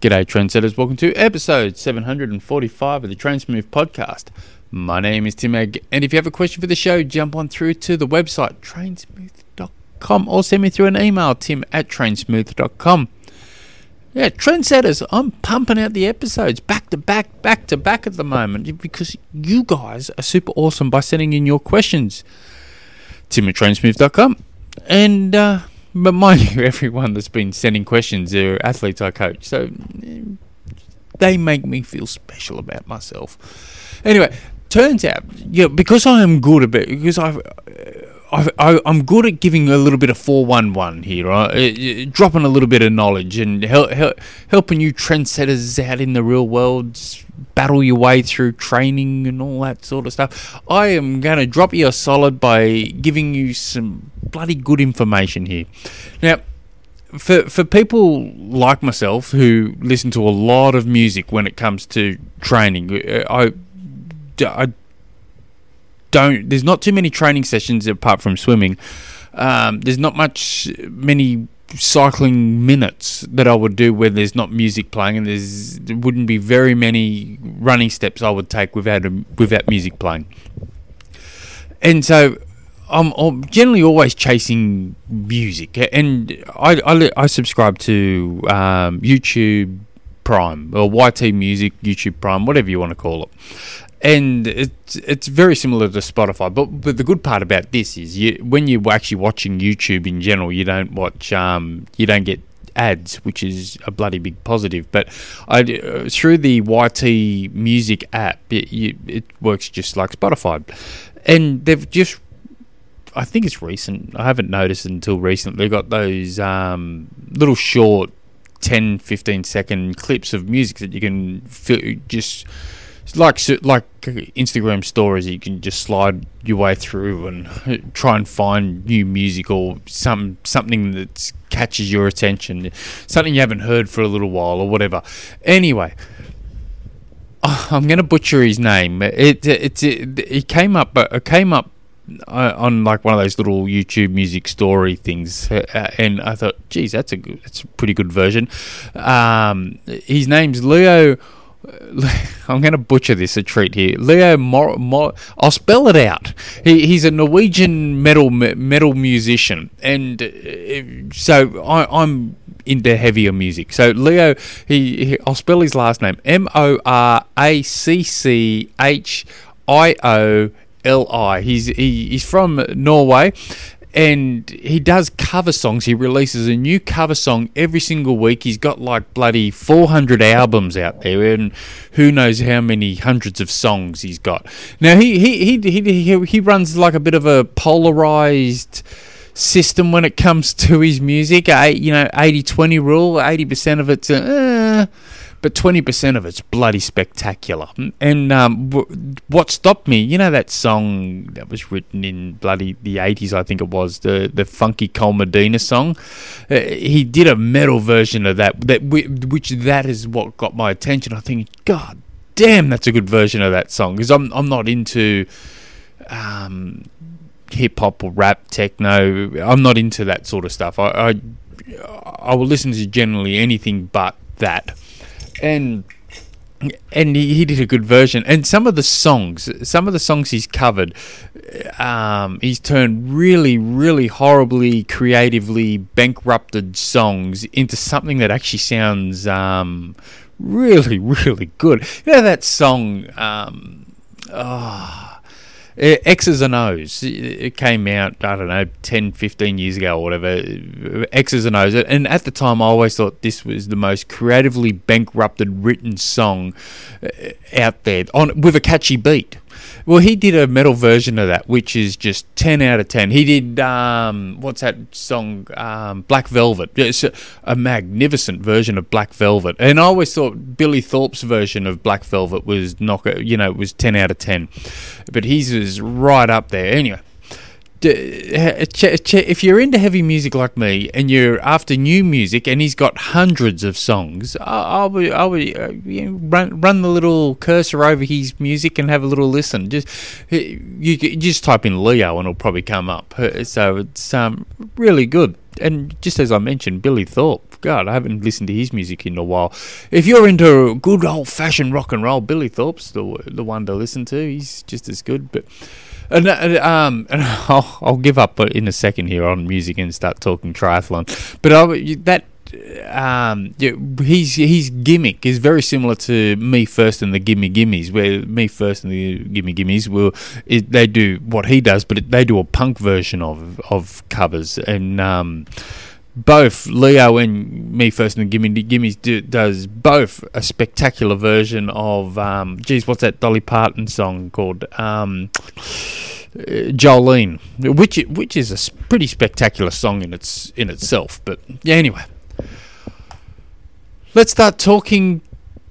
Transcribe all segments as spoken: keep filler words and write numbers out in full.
G'day Trendsetters, welcome to episode seven hundred forty-five of the Trainsmooth podcast. My name is Tim Egg, and if you have a question for the show, jump on through to the website trainsmooth dot com or send me through an email, tim at trainsmooth dot com. Yeah, Trendsetters, I'm pumping out the episodes back to back, back to back at the moment because you guys are super awesome by sending in your questions. Tim at trainsmooth dot com. And, uh, but mind you, everyone that's been sending questions are athletes I coach, so they make me feel special about myself. Anyway, turns out, yeah, because I am good at it, because I've, I, I, I'm good at giving a little bit of four one one here, right? Uh, dropping a little bit of knowledge and help, help, helping you trendsetters out in the real world battle your way through training and all that sort of stuff. I am going to drop you a solid by giving you some bloody good information here. Now, for for people like myself who listen to a lot of music when it comes to training, I, I don't. There's not too many training sessions apart from swimming. Um, there's not much many cycling minutes that I would do where there's not music playing, and there's there wouldn't be very many running steps I would take without a, without music playing. And so I'm, I'm generally always chasing music, and I I, I subscribe to um, YouTube Prime or Y T Music, YouTube Prime, whatever you want to call it. And it's it's very similar to Spotify, but but the good part about this is you when you're actually watching YouTube in general, you don't watch um you don't get ads, which is a bloody big positive. But I uh, through the Y T Music app, it, you, it works just like Spotify, and they've just I think it's recent. I haven't noticed it until recently. They got those um little short ten, fifteen second clips of music that you can feel, just. It's like like Instagram stories, you can just slide your way through and try and find new music or some something that catches your attention, something you haven't heard for a little while or whatever. Anyway, I'm going to butcher his name. It it it, it came up. It came up on like one of those little YouTube music story things, and I thought, geez, that's a good, that's a pretty good version. Um, his name's Leo. I'm going to butcher this a treat here. Leo Mor, Mor I'll spell it out. He, he's a Norwegian metal metal musician, and uh, so I, I'm into heavier music. So Leo, he, he I'll spell his last name: M O R A C C H I O L I. He's he, he's from Norway. And he does cover songs. He releases a new cover song every single week. He's got like bloody four hundred albums out there, and who knows how many hundreds of songs he's got. Now he he he he, he runs like a bit of a polarized system when it comes to his music. You know, eighty twenty rule. eighty percent of it's uh, but twenty percent of it's bloody spectacular. And um, w- what stopped me, you know that song that was written in bloody the eighties, I think it was, the the funky Cole Medina song? Uh, he did a metal version of that, that which that is what got my attention. I think, God damn, that's a good version of that song, because I'm, I'm not into um, hip-hop or rap, techno. I'm not into that sort of stuff. I, I, I will listen to generally anything but that. And and he, he did a good version. And some of the songs, some of the songs he's covered, um, he's turned really, really horribly, creatively bankrupted songs into something that actually sounds um, really, really good. You know that song, um, oh, X's and O's, it came out, I don't know, ten, fifteen years ago or whatever, X's and O's, and at the time I always thought this was the most creatively bankrupted written song out there, on with a catchy beat. Well, he did a metal version of that, which is just ten out of ten. He did, um, what's that song, um, Black Velvet. It's a, a magnificent version of Black Velvet. And I always thought Billy Thorpe's version of Black Velvet was, knock, you know, was ten out of ten. But his was right up there. Anyway, if you're into heavy music like me and you're after new music, and he's got hundreds of songs, I'll be, I'll be, uh, you know, run run the little cursor over his music and have a little listen. Just you, you just type in Leo and it'll probably come up. So it's um really good. and just as I mentioned, Billy Thorpe. God, I haven't listened to his music in a while. If you're into good old-fashioned rock and roll, Billy Thorpe's the the one to listen to. He's just as good. But and, and um, and I'll, I'll give up in a second here on music and start talking triathlon. But I, that. Um, yeah, his his gimmick is very similar to Me First and the Gimme Gimmes, where Me First and the Gimme Gimmes will it, they do what he does, but it, they do a punk version of of covers, and um, both Leo and Me First and the Gimme Gimmes do, does both a spectacular version of um, geez, what's that Dolly Parton song called? Um, Jolene, which which is a pretty spectacular song in its in itself, but yeah, anyway. Let's start talking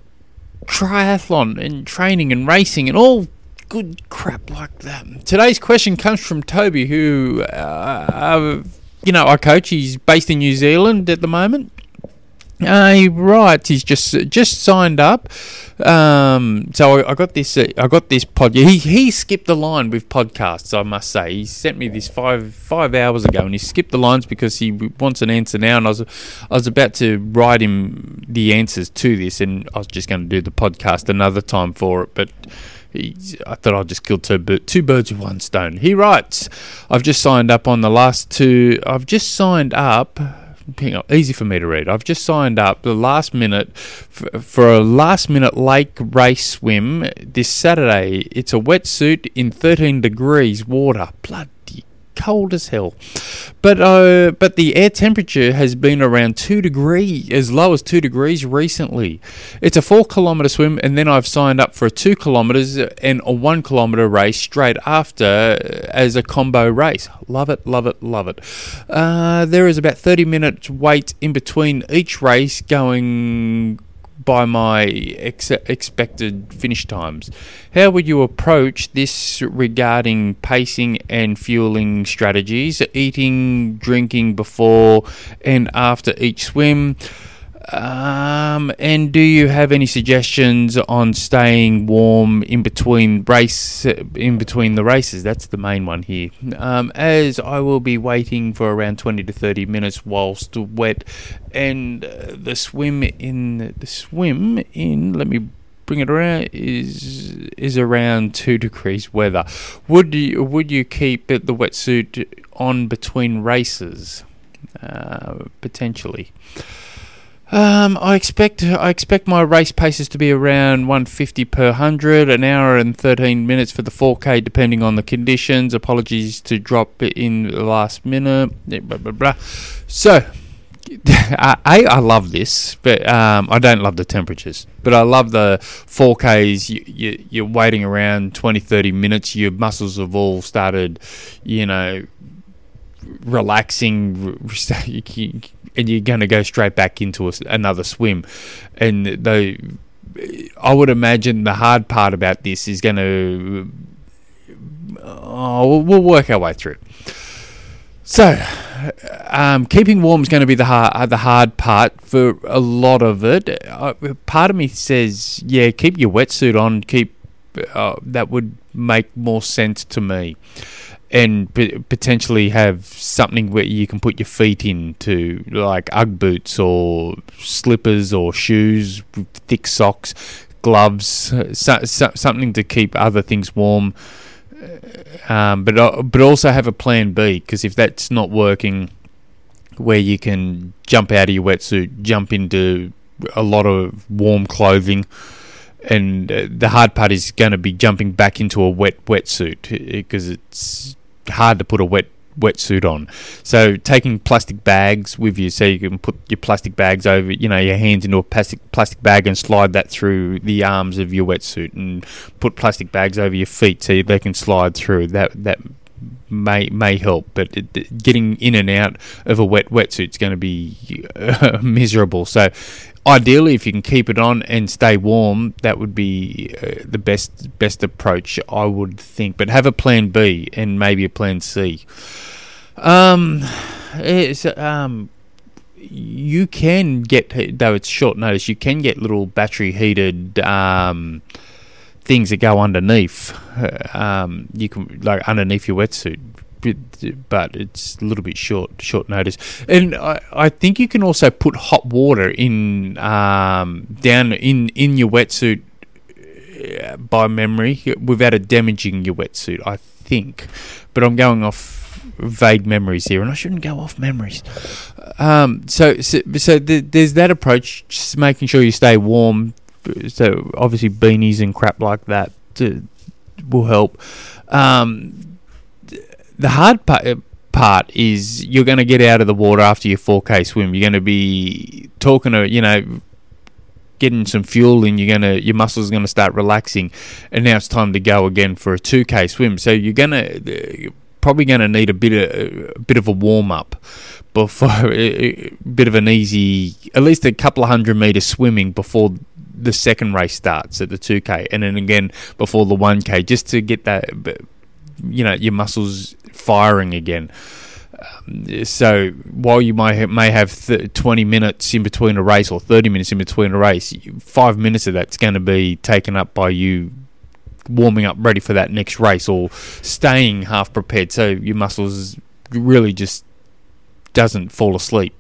triathlon and training and racing and all good crap like that. Today's question comes from Toby, who, uh, uh, you know, I coach. He's based in New Zealand at the moment. Uh, he writes he's just just signed up. Um, so I, I got this. Uh, I got this pod. He he skipped the line with podcasts. I must say, he sent me this five five hours ago, and he skipped the lines because he wants an answer now. And I was I was about to write him the answers to this, and I was just going to do the podcast another time for it, but. He, I thought I'd just kill two, two birds with one stone. He writes, I've just signed up on the last two. I've just signed up. Hang on, easy for me to read. I've just signed up the last minute for, for a last minute lake race swim this Saturday. It's a wetsuit in thirteen degrees water. Bloody cold as hell. But uh, but the air temperature has been around two degrees, as low as two degrees recently. It's a four kilometre swim, and then I've signed up for a two kilometres and a one kilometre race straight after as a combo race. Love it, love it, love it. Uh, there is about thirty minutes wait in between each race going by my ex- expected finish times. How would you approach this regarding pacing and fueling strategies, eating, drinking before and after each swim? Um, and do you have any suggestions on staying warm in between race in between the races? That's the main one here. Um, as I will be waiting for around twenty to thirty minutes whilst wet, and uh, the swim in the swim in. Let me bring it around. Is is around two degrees weather. Would you would you keep the wetsuit on between races? Uh, potentially. Um, I expect I expect my race paces to be around one fifty per hundred, an hour and thirteen minutes for the four K, depending on the conditions. Apologies to drop it in the last minute. Blah blah blah. So, I I love this, but um, I don't love the temperatures. But I love the four Ks. You, you you're waiting around twenty, thirty minutes. Your muscles have all started, you know, relaxing. And you're going to go straight back into a, another swim. And the, I would imagine the hard part about this is going to... Oh, we'll work our way through. So, um, keeping warm is going to be the hard, the hard part for a lot of it. Uh, part of me says, yeah, keep your wetsuit on. Keep uh, that would make more sense to me. And p- potentially have something where you can put your feet into, like Ugg boots or slippers or shoes, thick socks, gloves, so, so, something to keep other things warm. Um, but uh, but also have a plan B, because if that's not working, where you can jump out of your wetsuit, jump into a lot of warm clothing. And uh, the hard part is going to be jumping back into a wet wetsuit, because it's hard to put a wet wetsuit on. So taking plastic bags with you, so you can put your plastic bags over, you know, your hands into a plastic plastic bag and slide that through the arms of your wetsuit, and put plastic bags over your feet so they can slide through. That that may may help, but it, it, getting in and out of a wet wetsuit is going to be uh, miserable. So ideally, if you can keep it on and stay warm, that would be uh, the best best approach, I would think. But have a plan B and maybe a plan C. Um, it's, um, you can get, though it's short notice, you can get little battery heated um, things that go underneath. Um, you can, like underneath your wetsuit. but it's a little bit short short notice. And I, I think you can also put hot water in um, down in, in your wetsuit uh, by memory without it damaging your wetsuit, I think. But I'm going off vague memories here, and I shouldn't go off memories. Um, so so, so th- there's that approach, just making sure you stay warm. So obviously beanies and crap like that to, will help. Um, The hard part, part is you're going to get out of the water after your four K swim. You're going to be talking to, you know, getting some fuel in. You're going to, your muscles are going to start relaxing, and now it's time to go again for a two K swim. So you're going to, you're probably going to need a bit of a bit of a warm up before a bit of an easy, at least a couple of hundred meters swimming before the second race starts at the two K, and then again before the one K, just to get that, you know, your muscles firing again. Um, so while you might have, may have th- twenty minutes in between a race or thirty minutes in between a race, five minutes of that's going to be taken up by you warming up ready for that next race or staying half prepared, so your muscles really just doesn't fall asleep.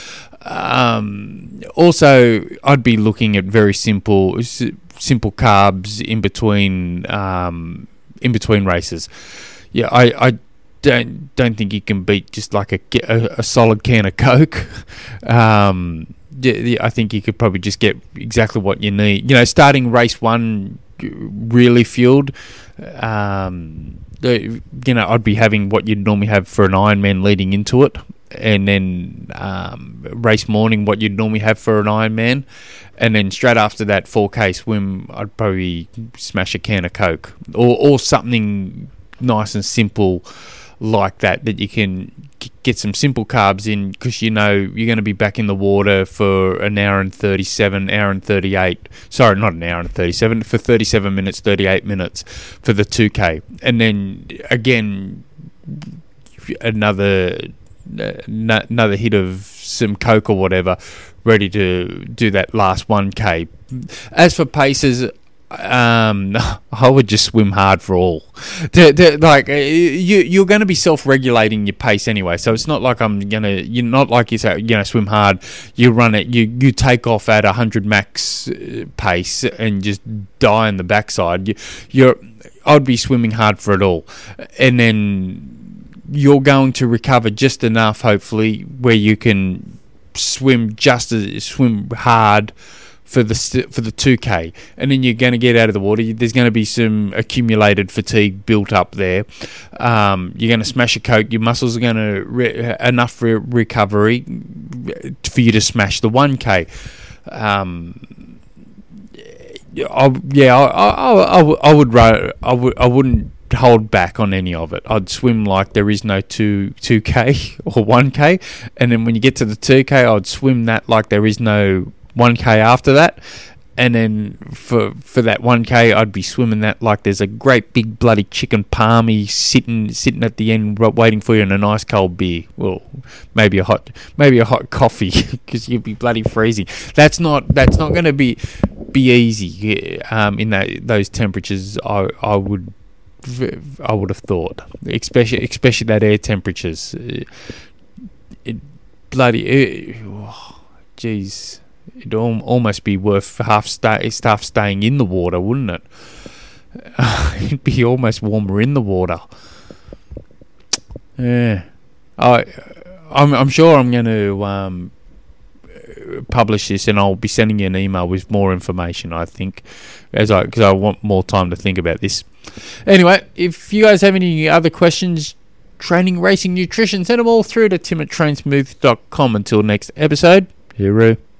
um, also, I'd be looking at very simple simple carbs in between um, in between races. Yeah, I, I don't don't think you can beat just like a, a, a solid can of Coke. Um, yeah, I think you could probably just get exactly what you need. You know, starting race one really fueled. Um, you know, I'd be having what you'd normally have for an Ironman leading into it, and then um, race morning what you'd normally have for an Ironman, and then straight after that four K swim, I'd probably smash a can of Coke or or something nice and simple like that, that you can get some simple carbs in, because you know you're going to be back in the water for an hour and thirty-seven, hour and thirty-eight. Sorry, not an hour and thirty-seven, for thirty-seven minutes, thirty-eight minutes for the two K, and then again another another hit of some Coke or whatever, ready to do that last one K. As for paces, Um, I would just swim hard for all. To, to, like you, you're going to be self-regulating your pace anyway, so it's not like I'm gonna. You're not like you say, you know, swim hard. You run it. You you take off at a hundred max pace and just die on the backside. You, you're. I'd be swimming hard for it all, and then you're going to recover just enough, hopefully, where you can swim just as swim hard for the for the two K, and then you're going to get out of the water. There's going to be some accumulated fatigue built up there. Um, you're going to smash a Coke. Your muscles are going to re- enough re- recovery for you to smash the one K. Um, I, yeah, I, I, I, I would I would I wouldn't hold back on any of it. I'd swim like there is no two two K or one K, and then when you get to the two K, I'd swim that like there is no one K after that, and then for for that one K I'd be swimming that like there's a great big bloody chicken palmy sitting sitting at the end waiting for you in a nice cold beer. Well, maybe a hot maybe a hot coffee, because you'd be bloody freezing. That's not that's not going to be be easy um, in that those temperatures. I I would I would have thought, especially especially that air temperatures. It, it bloody it, oh, geez. It'd almost be worth half stay, half staying in the water, wouldn't it? Uh, it'd be almost warmer in the water. Yeah, I, I'm, I'm sure I'm going to um, publish this, and I'll be sending you an email with more information. I think, as I because I want more time to think about this. Anyway, if you guys have any other questions, training, racing, nutrition, send them all through to tim at trainsmooth dot com. Until next episode, hero.